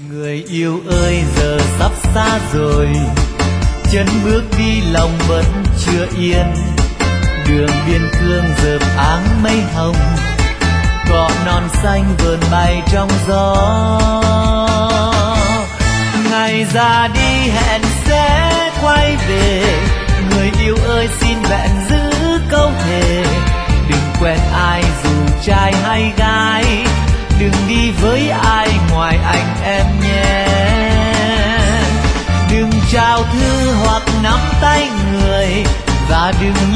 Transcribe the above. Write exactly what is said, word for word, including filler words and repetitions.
Người yêu ơi giờ sắp xa rồi, chân bước đi lòng vẫn chưa yên. Đường biên cương dợp áng mây hồng, cỏ non xanh vờn bay trong gió. Ngày ra đi hẹn sẽ quay về, người yêu ơi xin vẹn giữ câu thề. Đừng quen ai dù trai hay gái, đừng đi với ai ngoài anh em nhé. Đừng trao thư hoặc nắm tay người, và đừng